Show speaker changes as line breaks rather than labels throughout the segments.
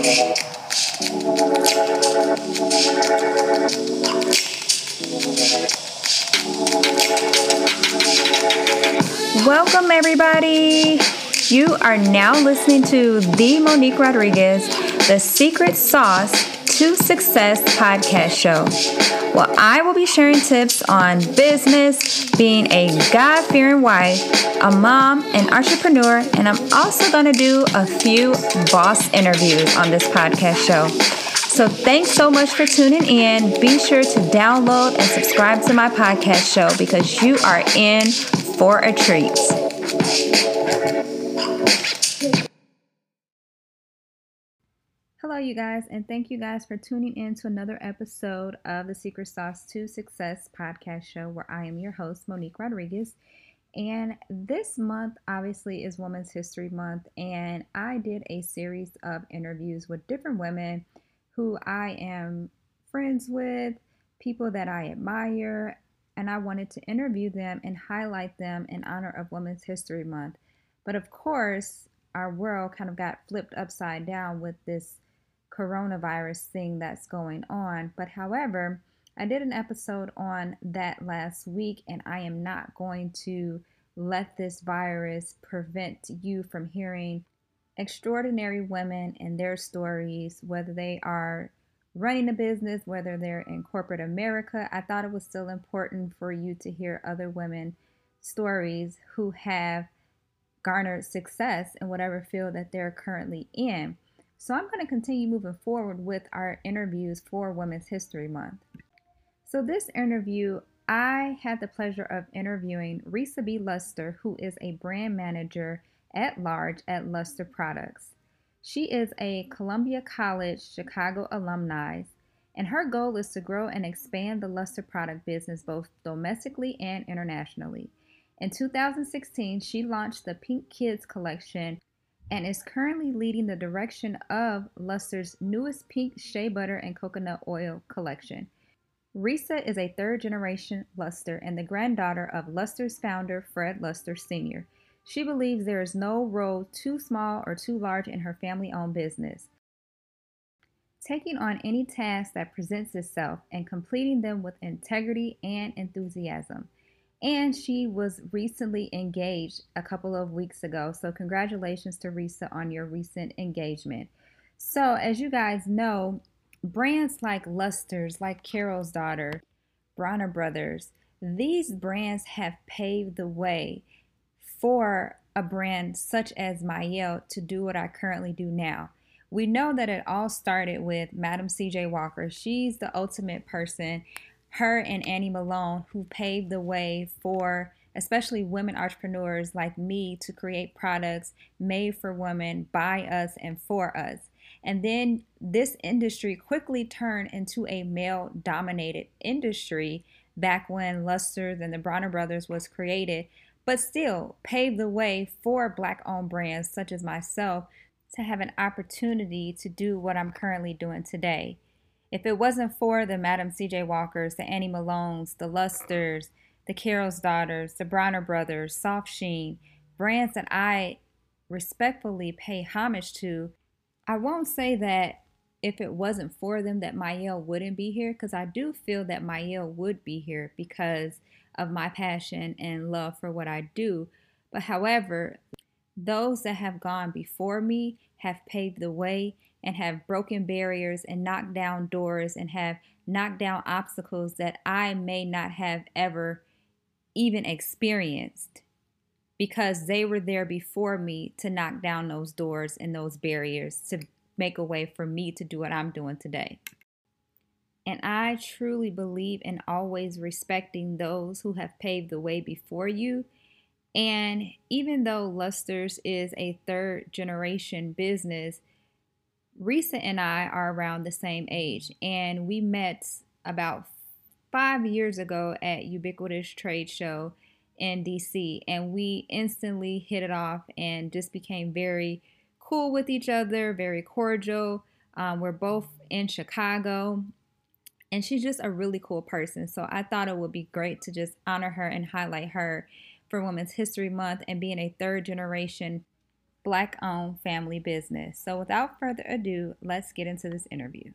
Welcome, everybody. You are now listening to the Monique Rodriguez, the Secret Sauce to Success podcast show. Well, I will be sharing tips on business, being a God-fearing wife, a mom, an entrepreneur, and I'm also going to do a few boss interviews on this podcast show. So thanks so much for tuning in. Be sure to download and subscribe to my podcast show because you are in for a treat. Hello, you guys, and thank you guys for tuning in to another episode of the Secret Sauce to Success podcast show where I am your host, Monique Rodriguez. And this month, obviously, is Women's History Month, and I did a series of interviews with different women who I am friends with, people that I admire, and I wanted to interview them and highlight them in honor of Women's History Month. But of course, our world kind of got flipped upside down with this coronavirus thing that's going on. But however, I did an episode on that last week, and I am not going to let this virus prevent you from hearing extraordinary women and their stories, whether they are running a business, whether they're in corporate America. I thought it was still important for you to hear other women stories who have garnered success in whatever field that they're currently in. So I'm going to continue moving forward with our interviews for Women's History Month. So this interview, I had the pleasure of interviewing Risa B. Luster, who is a brand manager at large at Luster Products. She is a Columbia College Chicago alumni, and her goal is to grow and expand the Luster product business both domestically and internationally. In 2016, she launched the Pink Kids collection and is currently leading the direction of Luster's newest pink shea butter and coconut oil collection. Risa is a third-generation Luster and the granddaughter of Luster's founder, Fred Luster Sr. She believes there is no role too small or too large in her family-owned business. Taking on any task that presents itself and completing them with integrity and enthusiasm. And she was recently engaged a couple of weeks ago. So congratulations to Risa on your recent engagement. So as you guys know, brands like Luster's, like Carol's Daughter, Bronner Brothers, these brands have paved the way for a brand such as Mielle to do what I currently do now. We know that it all started with Madam C.J. Walker. She's the ultimate person, her and Annie Malone, who paved the way for especially women entrepreneurs like me to create products made for women, by us, and for us. And then this industry quickly turned into a male-dominated industry back when Luster's and the Bronner Brothers was created, but still paved the way for Black-owned brands such as myself to have an opportunity to do what I'm currently doing today. If it wasn't for the Madam C.J. Walkers, the Annie Malones, the Lusters, the Carol's Daughters, the Bronner Brothers, Soft Sheen, brands that I respectfully pay homage to, I won't say that if it wasn't for them that Mielle wouldn't be here, because I do feel that Mielle would be here because of my passion and love for what I do. But however, those that have gone before me have paved the way and have broken barriers and knocked down doors and have knocked down obstacles that I may not have ever even experienced because they were there before me to knock down those doors and those barriers to make a way for me to do what I'm doing today. And I truly believe in always respecting those who have paved the way before you. And even though Luster's is a third generation business, Risa and I are around the same age, and we met about 5 years ago at Ubiquitous Trade Show in DC, and we instantly hit it off and just became very cool with each other, very cordial. We're both in Chicago, and she's just a really cool person. So I thought it would be great to just honor her and highlight her for Women's History Month and being a third generation Black-owned family business. So without further ado, let's get into this interview.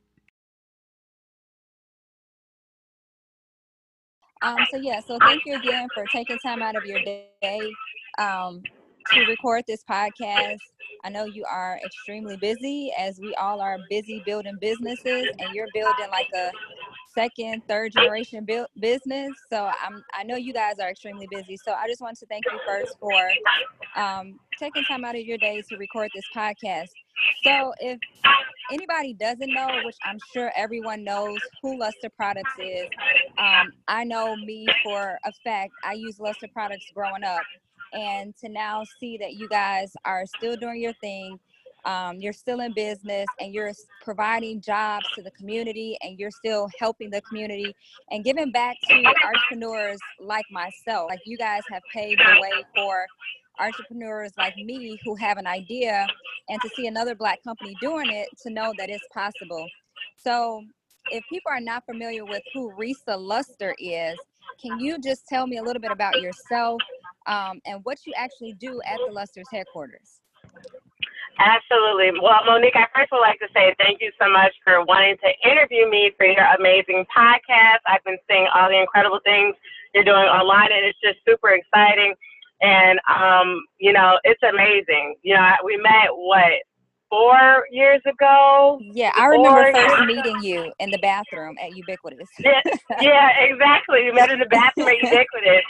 So thank you again for taking time out of your day to record this podcast. I know you are extremely busy, as we all are busy building businesses, and you're building like a second, third generation business. So I know you guys are extremely busy. So I just want to thank you first for taking time out of your day to record this podcast. So if anybody doesn't know, which I'm sure everyone knows who Luster Products is, I know me for a fact. I used Luster Products growing up, and to now see that you guys are still doing your thing, you're still in business, and you're providing jobs to the community, and you're still helping the community and giving back to entrepreneurs like myself. Like, you guys have paved the way for entrepreneurs like me who have an idea, and to see another Black company doing it, to know that it's possible. So if people are not familiar with who Risa Luster is, can you just tell me a little bit about yourself and what you actually do at the Luster's headquarters?
Absolutely. Well, Monique, I first would like to say thank you so much for wanting to interview me for your amazing podcast. I've been seeing all the incredible things you're doing online, and it's just super exciting. And, it's amazing. We met, 4 years ago?
Yeah, I remember first meeting you in the bathroom at Ubiquitous.
Yeah, exactly. We met in the bathroom at Ubiquitous.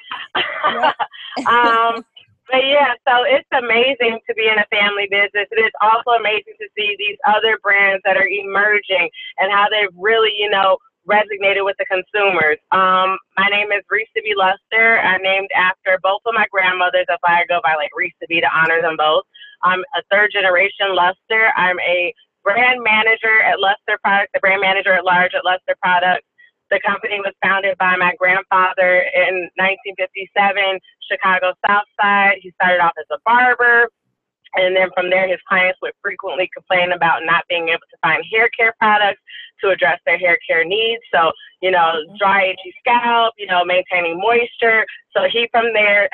But yeah, so it's amazing to be in a family business. It is also amazing to see these other brands that are emerging and how they've really, resonated with the consumers. My name is Risa B. Luster. I'm named after both of my grandmothers. That's why I go by Risa B to honor them both. I'm a third generation Luster. I'm a brand manager at Luster Products, the brand manager at large at Luster Products. The company was founded by my grandfather in 1957, Chicago South Side. He started off as a barber, and then from there, his clients would frequently complain about not being able to find hair care products to address their hair care needs. So, dry, itchy scalp, maintaining moisture. So he from there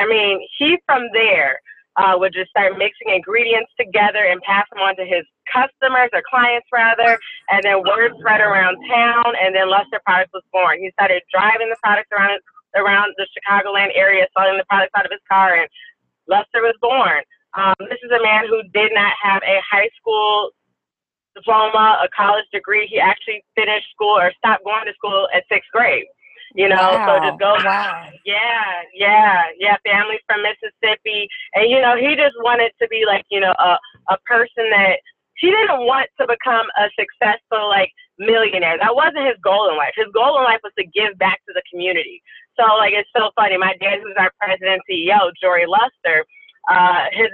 would just start mixing ingredients together and pass them on to his customers, or clients rather, and then word spread around town, and then Luster Products was born. He started driving the products around the Chicagoland area, selling the products out of his car, and Luster was born. This is a man who did not have a high school diploma, a college degree. He actually finished school or stopped going to school at 6th grade.
Wow.
So just go.
Wow.
Yeah. Family's from Mississippi. And, he just wanted to be a person that he didn't want to become a successful, millionaire. That wasn't his goal in life. His goal in life was to give back to the community. So, it's so funny. My dad, who's our president and CEO, Jory Luster, his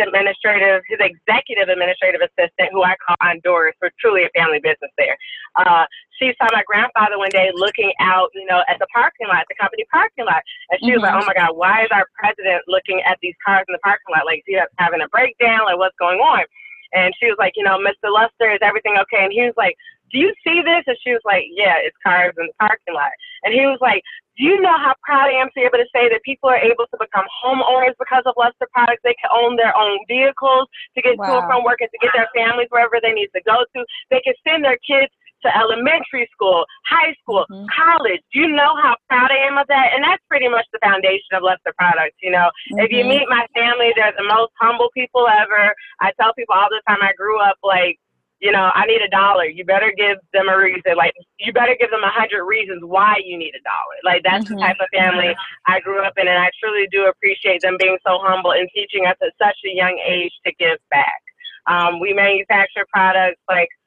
executive administrative assistant, who I call on Doris, we're truly a family business there. She saw my grandfather one day looking out, at the parking lot, the company parking lot, and she was like, "Oh my God, why is our president looking at these cars in the parking lot? Like, is he having a breakdown? Like, what's going on?" And she was like, "Mr. Luster, is everything okay?" And he was like, "Do you see this?" And she was like, "Yeah, it's cars in the parking lot." And he was like, "Do you know how proud I am to be able to say that people are able to become homeowners because of Luster Products? They can own their own vehicles to get to and from work, and to get their families wherever they need to go to. They can send their kids to elementary school, high school, college. Do you know how proud I am of that?" And that's pretty much the foundation of Luster Products. If you meet my family, they're the most humble people ever. I tell people all the time, I grew up I need $1. You better give them a reason. You better give them 100 reasons why you need $1. That's the type of family I grew up in, and I truly do appreciate them being so humble and teaching us at such a young age to give back. We manufacture products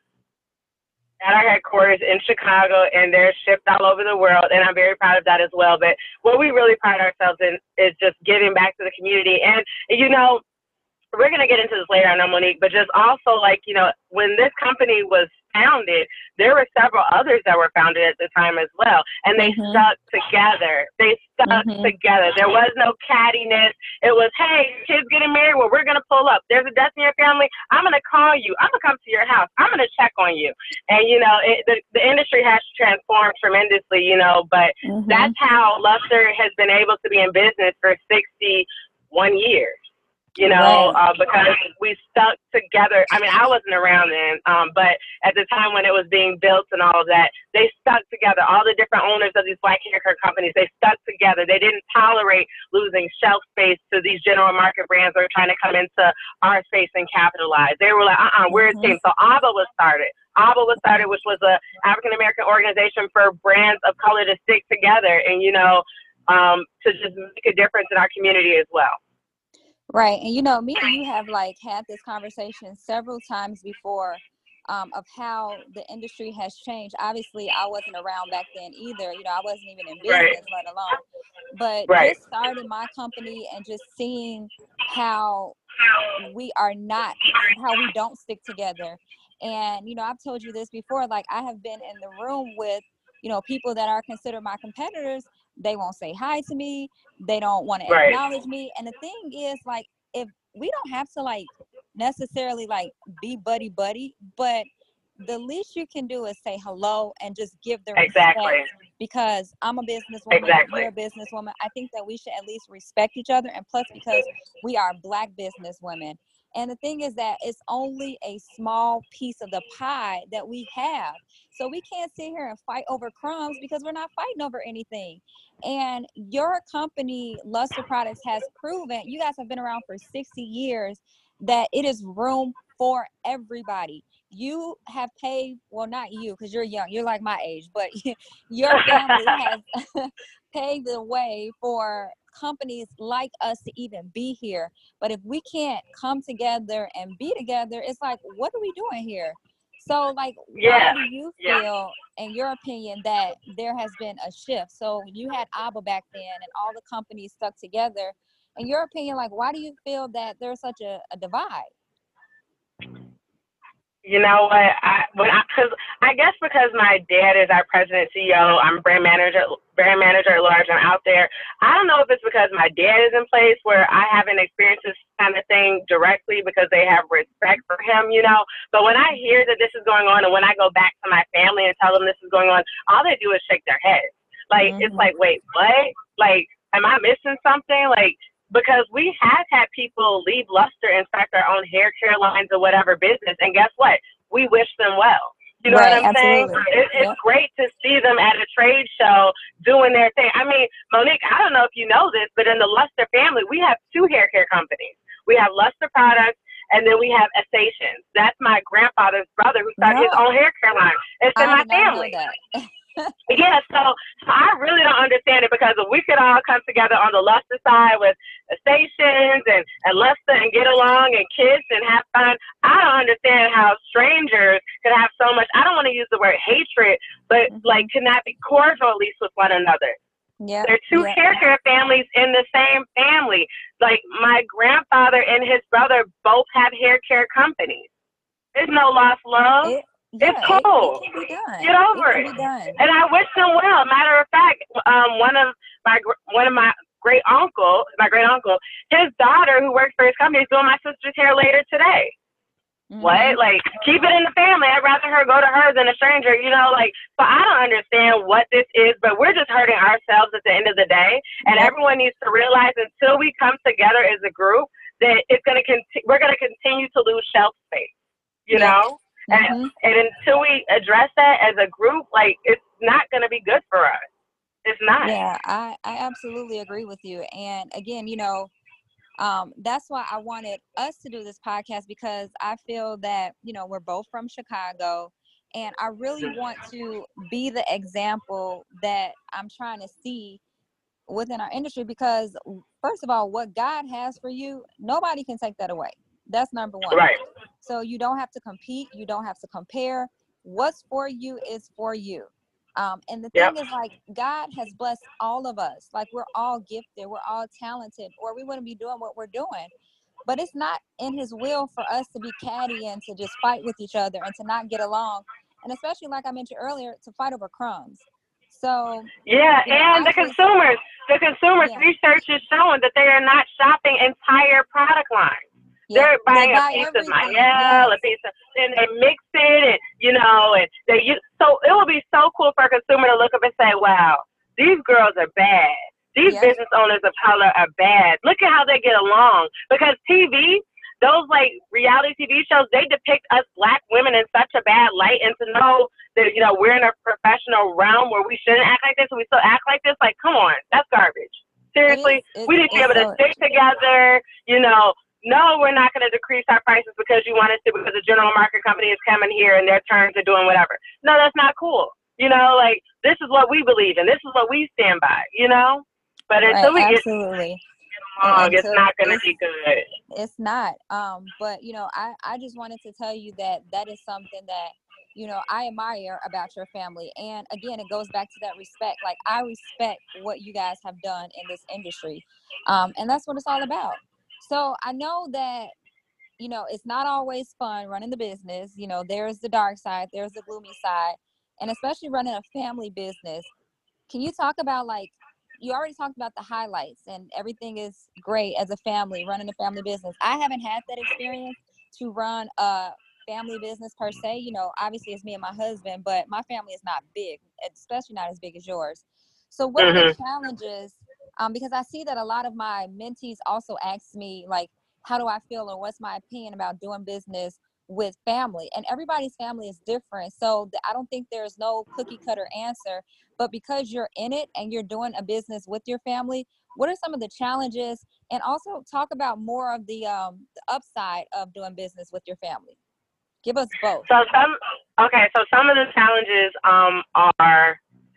at our headquarters in Chicago, and they're shipped all over the world, and I'm very proud of that as well. But what we really pride ourselves in is just giving back to the community. And, we're going to get into this later, I know, Monique, but just also, when this company was founded, there were several others that were founded at the time as well, and they stuck together. Together. There was no cattiness. It was, "Hey, kids getting married? Well, we're going to pull up. There's a death in your family. I'm going to call you. I'm going to come to your house. I'm going to check on you." And, the industry has transformed tremendously, but that's how Luster has been able to be in business for 61 years.
Right.
because we stuck together. I mean, I wasn't around then, but at the time when it was being built and all of that, they stuck together. All the different owners of these black hair care companies, they stuck together. They didn't tolerate losing shelf space to these general market brands that are trying to come into our space and capitalize. They were like, we're a team. So ABBA was started. ABBA was started, which was a African American organization for brands of color to stick together and, to just make a difference in our community as well.
Right. And me and you have like had this conversation several times before, of how the industry has changed. Obviously, I wasn't around back then either. I wasn't even in business, let alone. But just starting my company and just seeing how we don't stick together. And, I've told you this before, like I have been in the room with, people that are considered my competitors. They won't say hi to me. They don't want to acknowledge me. And the thing is, like, if we don't have to like necessarily like be buddy, but the least you can do is say hello and just give the respect, because I'm a businesswoman, you're a businesswoman. I think that we should at least respect each other. And plus, because we are Black businesswomen. And the thing is that it's only a small piece of the pie that we have. So we can't sit here and fight over crumbs, because we're not fighting over anything. And your company, Luster Products, has proven, you guys have been around for 60 years, that it is room for everybody. You have paved, well, not you, because you're young, you're like my age, but your family has paved the way for companies like us to even be here. But if we can't come together and be together, it's like, what are we doing here? So, like, why do you feel, in your opinion, that there has been a shift? So you had ABBA back then and all the companies stuck together. In your opinion, like, why do you feel that there's such a divide?
You know what? I guess because my dad is our president CEO, I'm brand manager at large. I'm out there. I don't know if it's because my dad is in place where I haven't experienced this kind of thing directly because they have respect for him, But when I hear that this is going on, and when I go back to my family and tell them this is going on, all they do is shake their heads. Like, It's like, wait, what? Like, am I missing something? Like, because we have had people leave Luster and start their own hair care lines or whatever business. And guess what? We wish them well. You know what I'm saying? It's great to see them at a trade show doing their thing. I mean, Monique, I don't know if you know this, but in the Luster family, we have 2 hair care companies. We have Luster Products, and then we have Essations. That's my grandfather's brother who started his own hair care line. It's in my family. Yeah, so I really don't understand it, because if we could all come together on the Luster side with Essations and Luster and get along and kiss and have fun, I don't understand how strangers could have so much, I don't want to use the word hatred, but like cannot be cordial at least with one another. Yeah, they're 2 hair care families in the same family. Like my grandfather and his brother both have hair care companies. There's no lost love. It's cool.
It can be done.
Get over it. And I wish them well. Matter of fact, one of my great uncle, his daughter who works for his company is doing my sister's hair later today. What? Like, keep it in the family. I'd rather her go to her than a stranger, so I don't understand what this is, but we're just hurting ourselves at the end of the day. And everyone needs to realize, until we come together as a group, that we're going to continue to lose shelf space, you know? And until we address that as a group, like, it's not going to be good for us. It's not.
Yeah, I absolutely agree with you. And again, that's why I wanted us to do this podcast, because I feel that, we're both from Chicago, and I really want to be the example that I'm trying to see within our industry, because first of all, what God has for you, nobody can take that away. That's number one.
Right.
So you don't have to compete. You don't have to compare. What's for you is for you. And the thing is, like, God has blessed all of us. Like, we're all gifted. We're all talented, or we wouldn't be doing what we're doing. But it's not in his will for us to be catty and to just fight with each other and to not get along. And especially, like I mentioned earlier, to fight over crumbs. So
and the consumers research is showing that they are not shopping entire product lines. They're buying a piece of Mielle, a piece of, and they mix it, and so it would be so cool for a consumer to look up and say, "Wow, these girls are bad. These business owners of color are bad. Look at how they get along. Because TV, those like reality TV shows, they depict us black women in such a bad light, and to know that, you know, we're in a professional realm where we shouldn't act like this and we still act like this, like, come on, that's garbage. Seriously, we need to be able to stick together, you know. No, we're not going to decrease our prices because you want us to, because the general market company is coming here and their terms are doing whatever. No, that's not cool. You know, like, this is what we believe in. This is what we stand by, you know? But until we get along, it's not going to be good.
It's not. But, you know, I just wanted to tell you that that is something that, you know, I admire about your family. And again, it goes back to that respect. Like, I respect what you guys have done in this industry. And that's what it's all about. So I know that, you know, it's not always fun running the business. You know, there's the dark side, there's the gloomy side, and especially running a family business. Can you talk about, like, you already talked about the highlights and everything is great as a family, running a family business. I haven't had that experience to run a family business per se. You know, obviously it's me and my husband, but my family is not big, especially not as big as yours. So what are the challenges? Because I see that a lot of my mentees also ask me, like, how do I feel or what's my opinion about doing business with family? And everybody's family is different. So I don't think there's no cookie cutter answer. But because you're in it and you're doing a business with your family, what are some of the challenges? And also talk about more of the upside of doing business with your family. Give us both.
So some of the challenges are,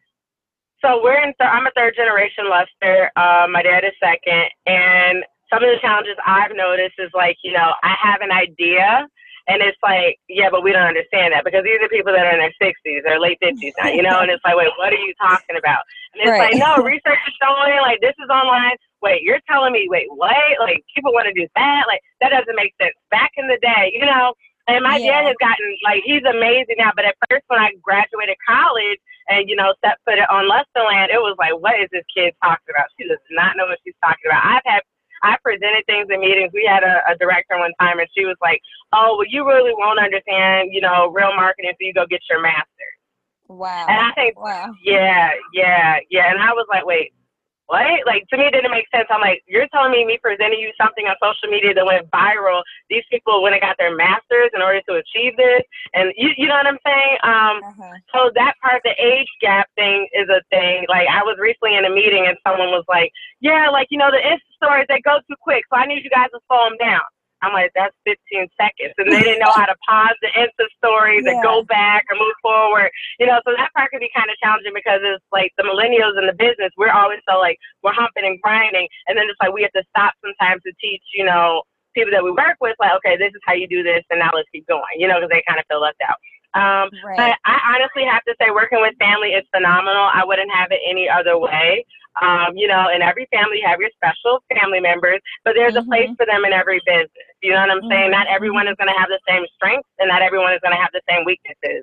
so I'm a third generation Luster. My dad is second. And some of the challenges I've noticed is, like, you know, I have an idea and it's like, yeah, but we don't understand that because these are people that are in their 60s or late 50s now, you know, and it's like, wait, what are you talking about? And it's like, no, research is showing, like, this is online. Wait, you're telling me, wait, what? Like, people want to do that? Like, that doesn't make sense. Back in the day, you know, and my dad has gotten, like, he's amazing now, but at first when I graduated college and, you know, set foot on Lusterland, it was like, what is this kid talking about? She does not know what she's talking about. I presented things in meetings. We had a director one time, and she was like, oh, well, you really won't understand, you know, real marketing until you go get your master's.
Wow.
And I think, yeah. And I was like, wait, what? Like, to me, it didn't make sense. I'm like, you're telling me presenting you something on social media that went viral, these people went and got their masters in order to achieve this? And you know what I'm saying? So that part, the age gap thing is a thing. Like, I was recently in a meeting and someone was like, yeah, like, you know, the Insta stories, they go too quick, so I need you guys to slow them down. I'm like, that's 15 seconds. And they didn't know how to pause the Insta stories and go back or move forward. You know, so that part could be kind of challenging because it's like the millennials in the business, we're always so, like, we're humping and grinding. And then it's like we have to stop sometimes to teach, you know, people that we work with, like, okay, this is how you do this, and now let's keep going, you know, because they kind of feel left out. But I honestly have to say, working with family is phenomenal. I wouldn't have it any other way. You know, in every family, you have your special family members, but there's a place for them in every business. You know what I'm saying? Not everyone is going to have the same strengths, and not everyone is going to have the same weaknesses.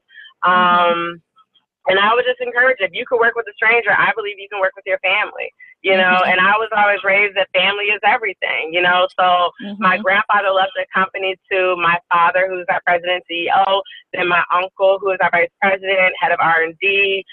And I would just encourage, if you could work with a stranger, I believe you can work with your family, you know, and I was always raised that family is everything, you know, so my grandfather left the company to my father, who's our president and CEO, then my uncle, who is our vice president, head of R&D,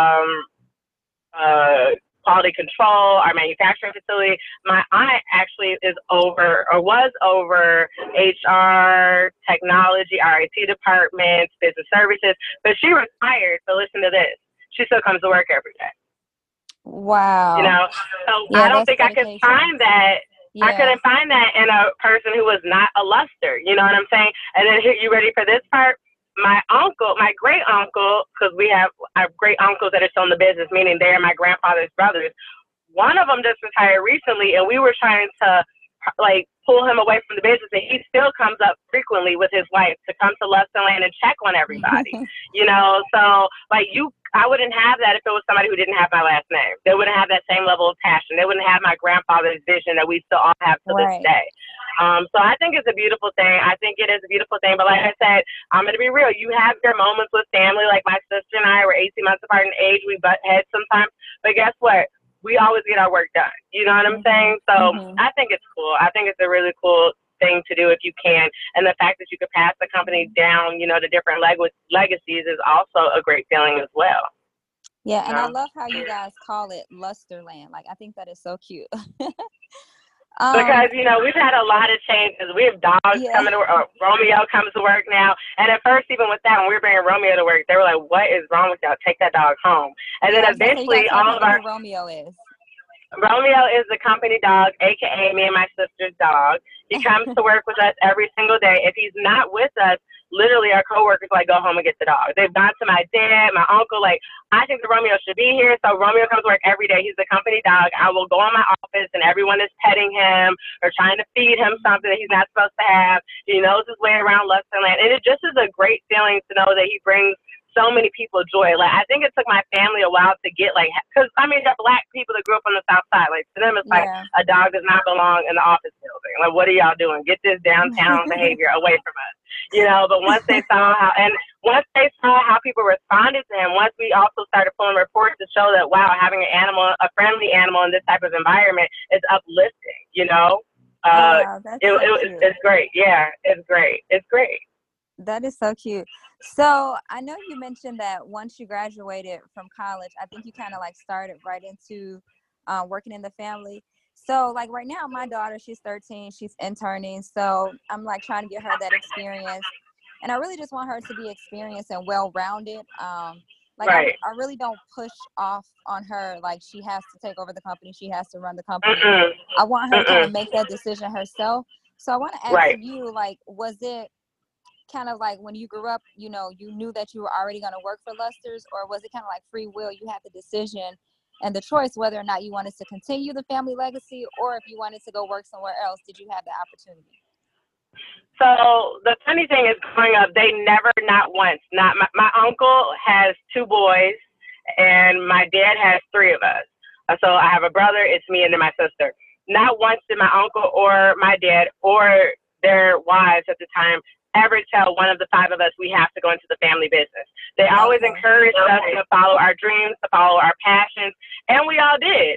quality control, our manufacturing facility. My aunt actually was over HR, technology, our IT department, business services, but she retired. So listen to this. She still comes to work every day.
Wow.
You know, so I don't think I could find that. I couldn't find that in a person who was not a Luster. You know what I'm saying? And then here, you ready for this part? My uncle, my great uncle, because we have our great uncles that are still in the business, meaning they're my grandfather's brothers. One of them just retired recently, and we were trying to, like, pull him away from the business, and he still comes up frequently with his wife to come to Lusterland and check on everybody. You know, so, like, I wouldn't have that if it was somebody who didn't have my last name. They wouldn't have that same level of passion. They wouldn't have my grandfather's vision that we still all have to this day. So I think it's a beautiful thing. I think it is a beautiful thing. But like I said, I'm going to be real. You have your moments with family. Like, my sister and I were 18 months apart in age. We butt heads sometimes. But guess what? We always get our work done. You know what I'm saying? So I think it's cool. I think it's a really cool thing to do if you can. And the fact that you could pass the company down, you know, to different legacies is also a great feeling as well.
Yeah,
You
and I
know?
love how you guys call it Lusterland. Like, I think that is so cute.
Because,
um,
we've had a lot of changes. We have dogs
yeah,
coming to work. Romeo comes to work now. And at first, even with that, when we were bringing Romeo to work, they were like, what is wrong with y'all? Take that dog home. And then
yeah. I was gonna say you gotta
eventually,
tell
all of
people
our
who Romeo is.
Romeo is the company dog, aka me and my sister's dog. He comes to work with us every single day. If he's not with us, literally our coworkers like go home and get the dog. They've gone to my dad, my uncle, like I think the Romeo should be here. So Romeo comes to work every day. He's the company dog. I will go in my office and everyone is petting him or trying to feed him something that he's not supposed to have. He knows his way around Lusterland. And it just is a great feeling to know that he brings so many people joy. Like I think it took my family a while to get like, because I mean, they're black people that grew up on the South Side. Like to them, it's like
Yeah.
a dog does not belong in the office building. Like, what are y'all doing? Get this downtown behavior away from us, But once they saw how people responded to him, once we also started pulling reports to show that wow, having an animal, a friendly animal in this type of environment is uplifting.
Oh
Uh,
wow, that's so cute.
it's great. Yeah, it's great. It's great.
That is so cute. So I know you mentioned that once you graduated from college, I think you kind of like started right into working in the family. So like right now, my daughter, she's 13, she's interning. So I'm like trying to get her that experience. And I really just want her to be experienced and well-rounded. Like
Right.
I really don't push off on her like she has to take over the company, she has to run the company.
Mm-mm.
I want her to kind
Mm-mm.
of make that decision herself. So I want to ask
Right.
you, like, was it kind of like when you grew up, you knew that you were already going to work for Luster's, or was it kind of like free will? You had the decision and the choice whether or not you wanted to continue the family legacy or if you wanted to go work somewhere else. Did you have the opportunity?
So the funny thing is, growing up, they never, not once, not my uncle has two boys, and my dad has three of us. So I have a brother, it's me, and then my sister. Not once did my uncle or my dad or their wives at the time ever tell one of the five of us we have to go into the family business. They always
Okay.
encouraged us to follow our dreams, to follow our passions, and we all did.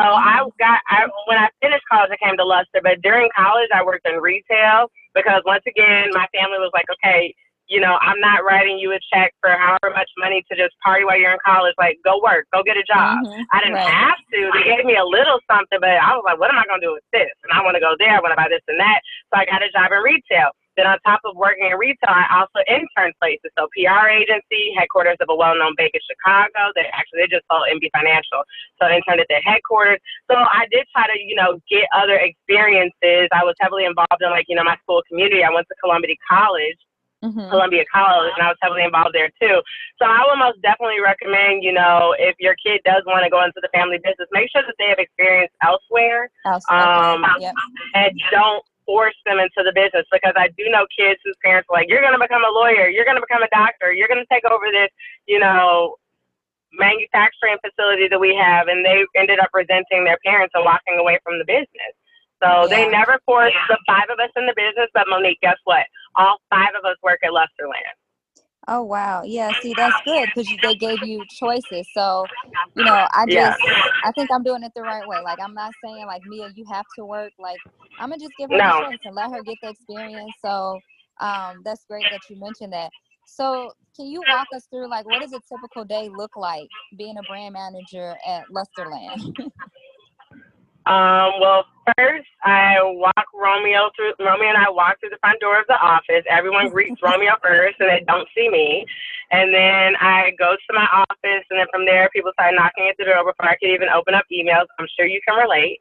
When I finished college, I came to Luster, but during college, I worked in retail because once again, my family was like, okay, I'm not writing you a check for however much money to just party while you're in college. Like, go work, go get a job. I didn't
Right.
have to. They gave me a little something, but I was like, what am I going to do with this? And I want to go there. I want to buy this and that. So I got a job in retail. Then on top of working in retail, I also interned places. So PR agency, headquarters of a well-known bank in Chicago. They just sold MB Financial. So I interned at their headquarters. So I did try to, get other experiences. I was heavily involved in my school community. I went to Columbia College, and I was heavily involved there too. So I would most definitely recommend, if your kid does want to go into the family business, make sure that they have experience elsewhere.
Okay. Yep.
And don't force them into the business, because I do know kids whose parents are like, you're going to become a lawyer, you're going to become a doctor, you're going to take over this, manufacturing facility that we have, and they ended up resenting their parents and walking away from the business. So they never forced the five of us in the business, but Monique, guess what? All five of us work at Lusterland.
Oh wow. Yeah, see, that's good because they gave you choices. So,
Yeah.
I think I'm doing it the right way. Like I'm not saying like, Mia, you have to work. Like I'm gonna just give her the
No.
choice and let her get the experience. So that's great that you mentioned that. So can you walk us through like what does a typical day look like being a brand manager at Lusterland?
Well, first Romeo and I walk through the front door of the office. Everyone greets Romeo first, and they don't see me. And then I go to my office, and then from there, people start knocking at the door before I can even open up emails. I'm sure you can relate.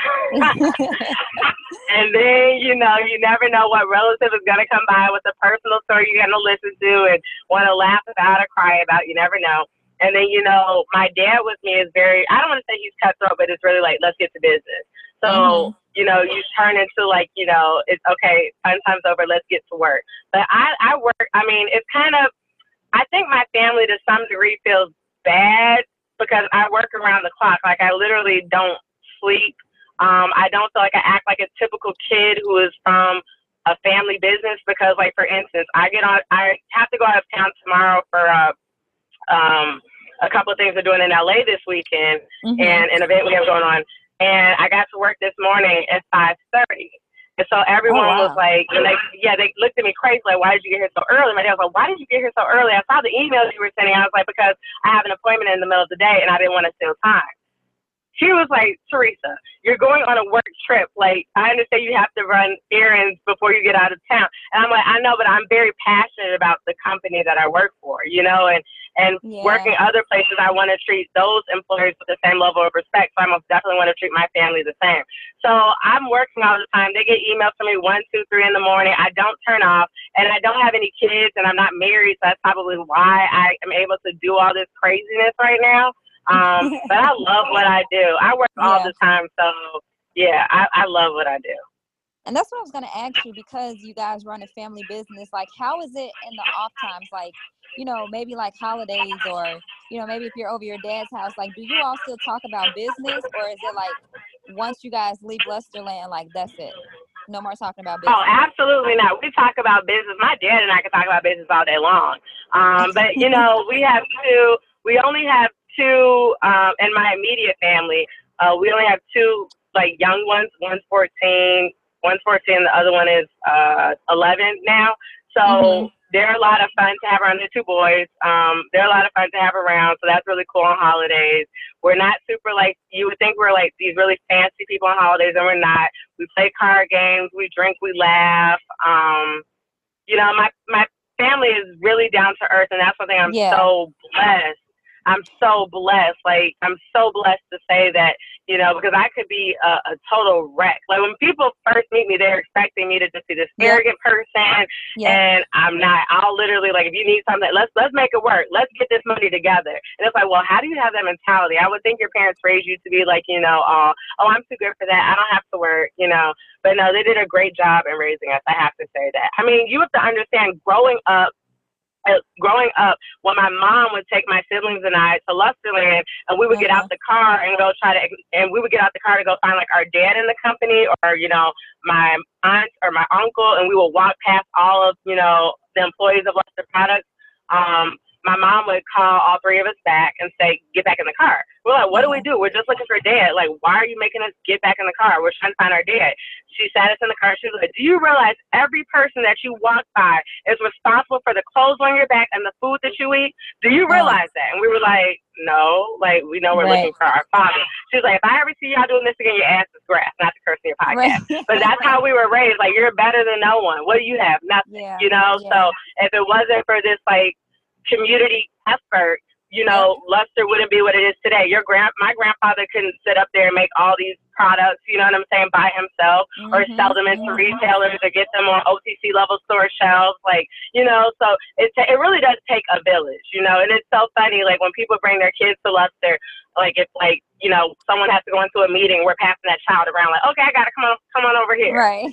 And then, you never know what relative is going to come by with a personal story you're going to listen to and want to laugh about or cry about. You never know. And then, my dad with me is I don't want to say he's cutthroat, but it's really like, let's get to business. So, you turn into like, it's okay, fun time's over, let's get to work. But I work, it's kind of, I think my family to some degree feels bad because I work around the clock. Like I literally don't sleep. I don't feel like I act like a typical kid who is from a family business because, like, for instance, I have to go out of town tomorrow for a couple of things we're doing in LA this weekend and an event we have going on. And I got to work this morning at 5:30. And so
Oh,
everyone was
wow.
like, they looked at me crazy, like, why did you get here so early? My dad was like, why did you get here so early? I saw the emails you were sending. I was like, because I have an appointment in the middle of the day and I didn't want to steal time. She was like, Teresa, you're going on a work trip. Like, I understand you have to run errands before you get out of town. And I'm like, I know, but I'm very passionate about the company that I work for, and
Yeah.
working other places, I want to treat those employers with the same level of respect. So I most definitely want to treat my family the same. So I'm working all the time. They get emails from me 1, 2, 3 in the morning. I don't turn off, and I don't have any kids, and I'm not married. So that's probably why I am able to do all this craziness right now. But I love what I do. I work all
Yeah.
the time, so yeah, I love what I do.
And that's what I was going to ask you, because you guys run a family business. Like, how is it in the off times? Like, maybe like holidays, or, maybe if you're over your dad's house, like, do you all still talk about business, or is it like once you guys leave Lusterland, like, that's it? No more talking about
Oh,
business.
absolutely not. We talk about business. My dad and I can talk about business all day long. But we only have two in my immediate family. We only have two like young ones. One's 14, the other one is 11 now.
Mm-hmm.
So they're a lot of fun to have around. They're two boys. They're a lot of fun to have around. So that's really cool on holidays. We're not super like you would think we're like these really fancy people on holidays, and we're not. We play card games, we drink, we laugh. My family is really down to earth, and that's one thing I'm
Yeah.
so blessed. I'm so blessed. Like, I'm so blessed to say that, because I could be a total wreck. Like, when people first meet me, they're expecting me to just be this
Yep.
arrogant person,
Yep.
and I'm not. I'll literally, like, if you need something, let's make it work. Let's get this money together. And it's like, well, how do you have that mentality? I would think your parents raised you to be like, oh, I'm too good for that. I don't have to work. But no, they did a great job in raising us. I have to say that. I mean, you have to understand, growing up, when my mom would take my siblings and I to Lusterland, and we would get out the car and we would get out the car to go find like our dad in the company, or my aunt or my uncle, and we would walk past all of the employees of Luster Products. My mom would call all three of us back and say, get back in the car. We're like, what do we do? We're just looking for dad. Like, why are you making us get back in the car? We're trying to find our dad. She sat us in the car. She was like, do you realize every person that you walk by is responsible for the clothes on your back and the food that you eat? Do you realize that? And we were like, no, like, we know we're looking for our father. She was like, if I ever see y'all doing this again, your ass is grass, not to curse in your podcast.
Right.
But that's how we were raised. Like, you're better than no one. What do you have? Nothing, So if it wasn't for this, like, community effort, Luster wouldn't be what it is today. My grandfather couldn't sit up there and make all these products, you know what I'm saying, by himself, or sell them into retailers, or get them on OTC level store shelves, like, so it really does take a village, and it's so funny, like, when people bring their kids to Luster, like, it's like, someone has to go into a meeting, we're passing that child around, like, okay, I gotta come on over here.
Right.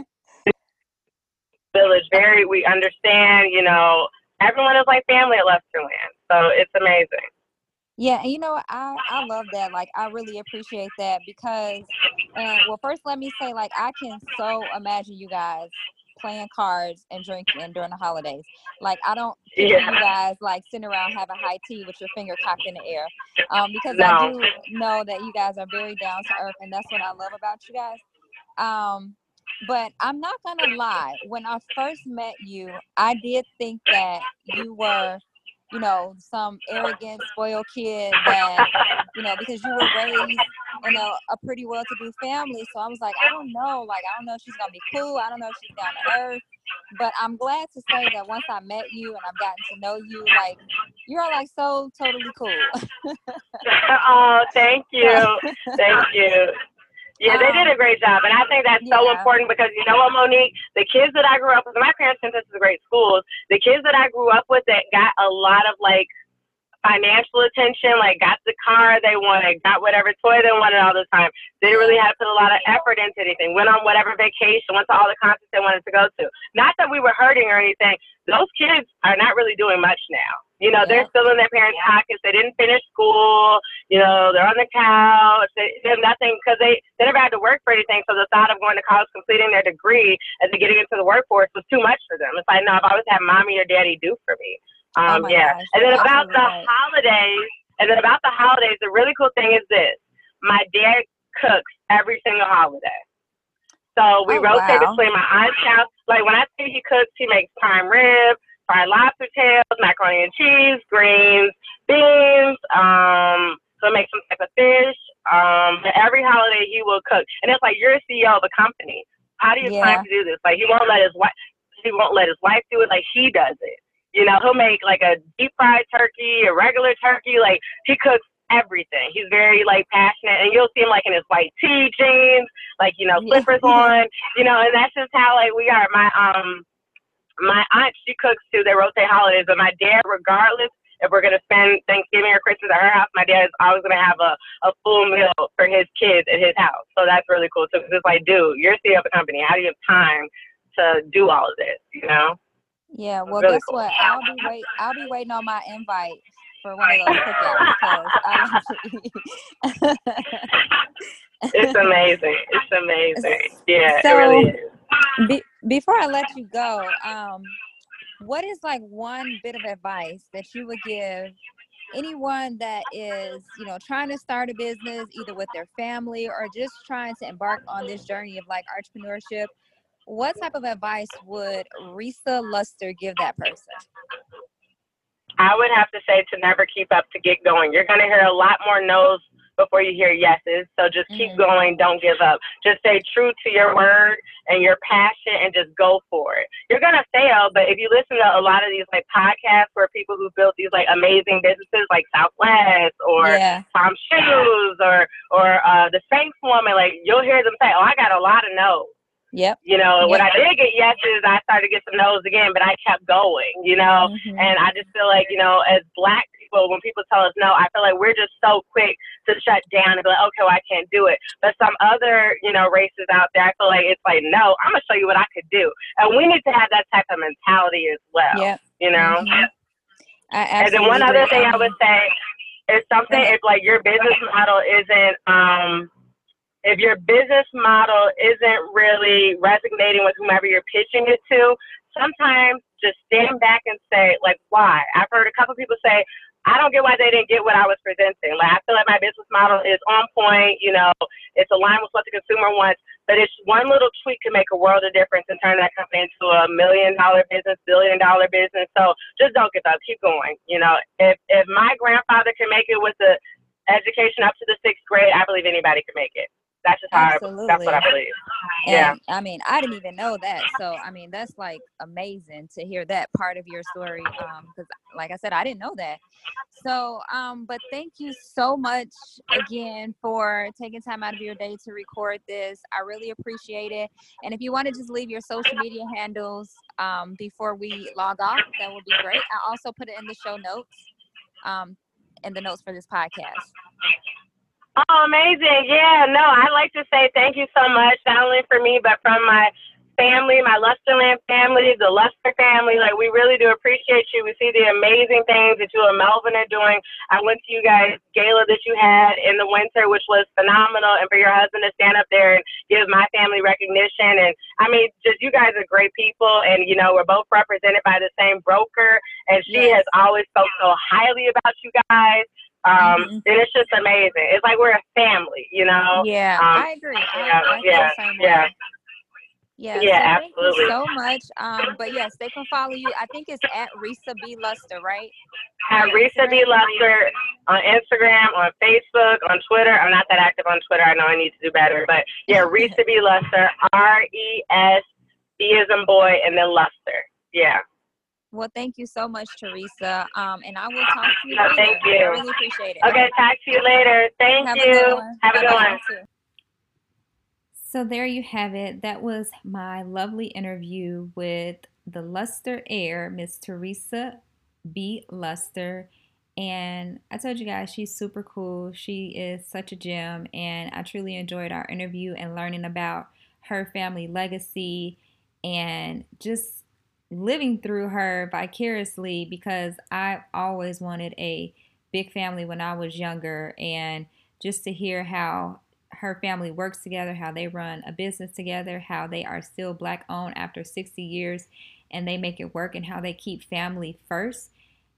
Village, we understand, everyone is like family at Lusterland, so it's amazing.
Yeah, and I love that. Like, I really appreciate that, because, well, first let me say, like, I can so imagine you guys playing cards and drinking during the holidays. Like, I don't picture you guys like sitting around having high tea with your finger cocked in the air, because I do know that you guys are very down to earth, and that's what I love about you guys. But I'm not gonna lie, when I first met you, I did think that you were, some arrogant, spoiled kid that, because you were raised in a pretty well-to-do family. So I was like, I don't know if she's gonna be cool. I don't know if she's down to earth. But I'm glad to say that once I met you and I've gotten to know you, like, you're like so totally cool.
Oh, thank you. Thank you. Yeah, they did a great job, and I think that's so important, because you know what, Monique? The kids that I grew up with, my parents sent us to great schools. The kids that I grew up with that got a lot of, like, financial attention, like, got the car they wanted, got whatever toy they wanted all the time. They didn't really have to put a lot of effort into anything. Went on whatever vacation, went to all the concerts they wanted to go to. Not that we were hurting or anything. Those kids are not really doing much now. They're still in their parents' pockets. They didn't finish school. They're on the couch. They have nothing, because they never had to work for anything. So the thought of going to college, completing their degree, and then getting into the workforce was too much for them. It's like, no, I've always had mommy or daddy do for me.
Gosh,
and then about the holidays, the really cool thing is this: my dad cooks every single holiday. So we
Oh,
rotate
wow.
between my aunt's house. Like when I say he cooks, he makes prime rib, fried lobster tails, macaroni and cheese, greens, beans. So make some type of fish. Every holiday he will cook, and it's like you're a CEO of a company. How do you have time
Yeah.
to do this? Like he won't let his wife. He won't let his wife do it. Like he does it. You know, he'll make like a deep fried turkey, a regular turkey. Like he cooks everything. He's very like passionate, and you'll see him like in his white tee jeans, like
Yeah.
slippers on, and that's just how like we are. My aunt, she cooks too. They rotate holidays, but my dad, regardless if we're gonna spend Thanksgiving or Christmas at her house, my dad is always gonna have a full meal for his kids at his house. So that's really cool too. Cause it's like, dude, you're CEO of a company. How do you have time to do all of this?
Yeah,
It's
well,
really
guess
cool.
what? I'll be waiting on my invite for one of those cookouts because I love to eat.
It's amazing. It's amazing. Yeah, it really
So,
is.
before I let you go, what is like one bit of advice that you would give anyone that is, trying to start a business either with their family or just trying to embark on this journey of like entrepreneurship? What type of advice would Risa Luster give that person?
I would have to say to never keep up, to get going. You're going to hear a lot more no's before you hear yeses. So just keep
Hmm.
going. Don't give up. Just stay true to your word and your passion and just go for it. You're going to fail, but if you listen to a lot of these like podcasts where people who built these like amazing businesses like Southwest or
Yeah.
Tom Shoes or the Spanx Woman, like you'll hear them say, "Oh, I got a lot of no's."
Yep.
When
Yep.
I did get yeses, I started to get some no's again, but I kept going.
Hmm.
And I just feel like, as black people, when people tell us no, I feel like we're just so quick to shut down and be like, okay, well, I can't do it. But some other, races out there, I feel like it's like, no, I'm going to show you what I could do. And we need to have that type of mentality as well,
Yep.
you know?
Hmm. I
And then one
absolutely
other
agree.
thing
I
I would
mean,
say is
go
something
ahead.
if like your business model isn't, if your business model isn't really resonating with whomever you're pitching it to, sometimes just stand back and say, like, why? I've heard a couple people say, I don't get why they didn't get what I was presenting. Like, I feel like my business model is on point, it's aligned with what the consumer wants, but it's one little tweak can make a world of difference and turn that company into $1 million business, $1 billion business. So just don't give up. Keep going. If my grandfather can make it with the education up to the sixth grade, I believe anity can make it. That's what I
Absolutely.
believe. Yeah.
And I mean, I didn't even know that. So, I mean, that's like amazing to hear that part of your story. Because like I said, I didn't know that. So, but thank you so much again for taking time out of your day to record this. I really appreciate it. And if you want to just leave your social media handles before we log off, that would be great. I also put it in the show notes, um, in the notes for this podcast.
Oh, amazing. Yeah, no, I'd like to say thank you so much, not only for me, but from my family, my Lusterland family, the Luster family. Like, we really do appreciate you. We see the amazing things that you and Melvin are doing. I went to you guys' gala that you had in the winter, which was phenomenal. And for your husband to stand up there and give my family recognition. And I mean, just you guys are great people. And, we're both represented by the same broker. And she
Yes.
has always spoke so highly about you guys.
Hmm.
And it's just amazing. It's like we're a family.
Yeah, I agree. I feel the
Yeah,
same
yeah,
way. Yeah,
yeah,
so thank you
absolutely.
so much. But yes, they can follow you. I think it's at Risa B. Luster, right? On
At Risa B.
Instagram.
Luster on Instagram, on Facebook, on Twitter. I'm not that active on Twitter. I know I need to do better. But yeah, Risa B. Luster, RES, B as in boy, and then Luster. Yeah.
Well, thank you so much, Teresa. And I will talk to you
No, thank
later. I
you.
really appreciate it.
Okay, talk to you later. Thank
Have a good
you.
one.
Have a
Bye
good
bye.
one.
You too.
So there you have it. That was my lovely interview with the Luster Heir, Miss Teresa B. Luster. And I told you guys she's super cool. She is such a gem. And I truly enjoyed our interview and learning about her family legacy and just living through her vicariously because I always wanted a big family when I was younger. And just to hear how her family works together, how they run a business together, how they are still Black owned after 60 years and they make it work, and how they keep family first.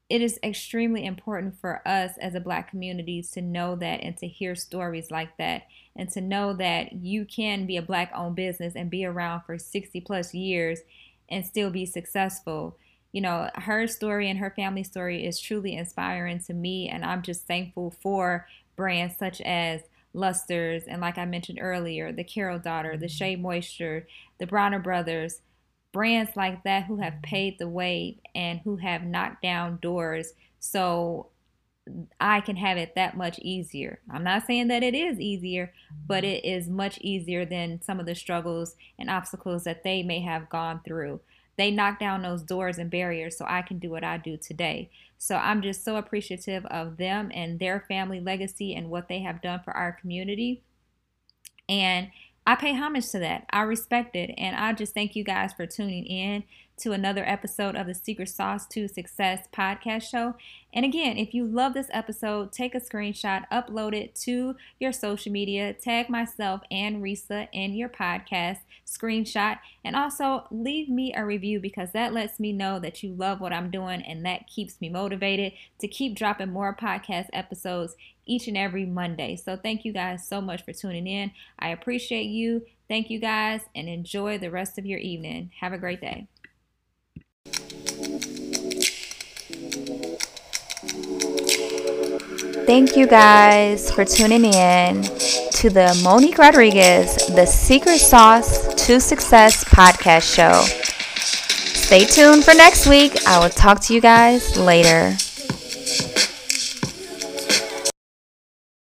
it is extremely important for us as a Black community to know that and to hear stories like that, and to know that you can be a Black-owned business and be around for 60 plus years and still be successful. You know, her story and her family story is truly inspiring to me, and I'm just thankful for brands such as Luster's, and like I mentioned earlier, the Carol Daughter, the Shea Moisture, the Bronner Brothers, brands like that who have paid the way and who have knocked down doors so I can have it that much easier. I'm not saying that it is easier, but it is much easier than some of the struggles and obstacles that they may have gone through. They knocked down those doors and barriers so I can do what I do today. So I'm just so appreciative of them and their family legacy and what they have done for our community. And I pay homage to that. I respect it. And I just thank you guys for tuning in to another episode of the Secret Sauce to Success podcast show. And again, if you love this episode, take a screenshot, upload it to your social media, tag myself and Risa in your podcast, screenshot, and also leave me a review, because that lets me know that you love what I'm doing, and that keeps me motivated to keep dropping more podcast episodes each and every Monday. So thank you guys so much for tuning in. I appreciate you. Thank you guys, and enjoy the rest of your evening. Have a great day. Thank you guys for tuning in to the Monique Rodriguez, the Secret Sauce to Success podcast show. Stay tuned for next week. I will talk to you guys later.